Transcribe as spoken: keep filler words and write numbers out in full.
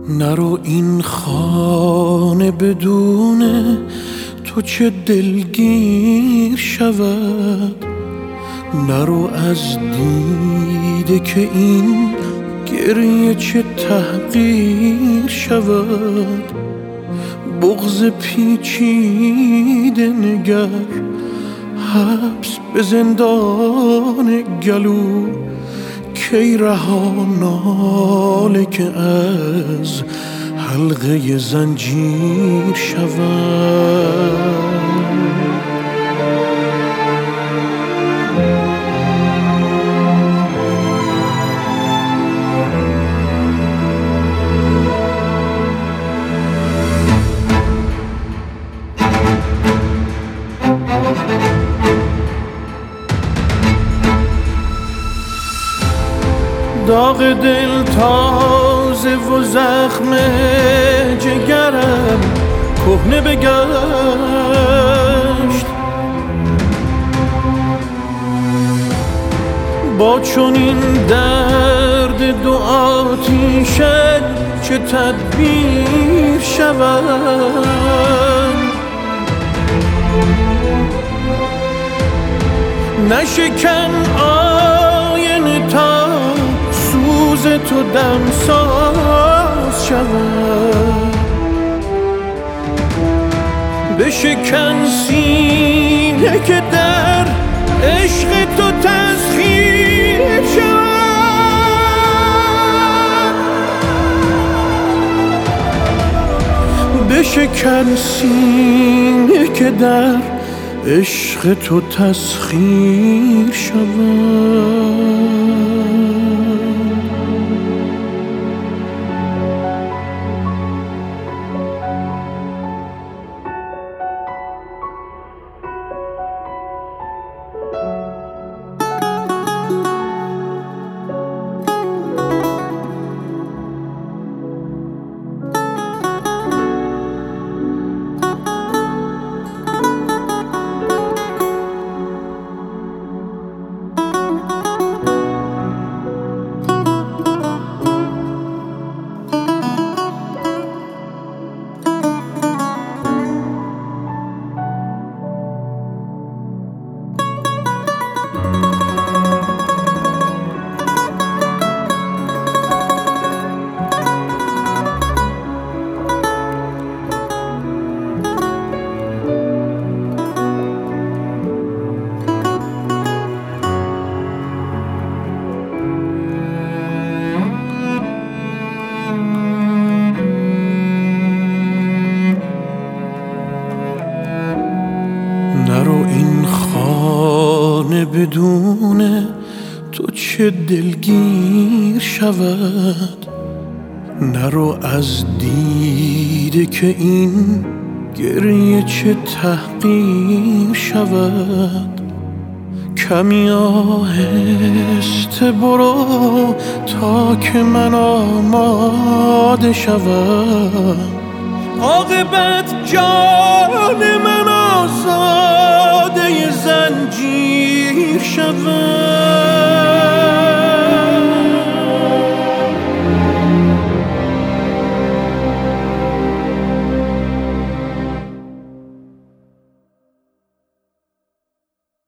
نرو این خانه بدون تو چه دلگیر شود، نرو از دیده که این گریه چه تحقیر شود. بغض پیچیده نگر، حبس به زندان گلو، کی رها ناله که از حلقه زنجیر شود. داغ دل تازه و زخم جگرم کهنه بگشت، با چنین درد دو آتیشه چه تدبیر شود. نشکن آینه تا سوز تو دمساز شود، بشکن سینه که در عشق تو تسخیر شود. بشکن سینه که در عشق تو تسخیر شود. نرو این خانه بدون تو چه دلگیر شود، نرو از دیده که این گریه چه تحقیر شود. کمی آهسته برو تا که من آماده شود، عاقبت جان من آزاده زنجیر شود.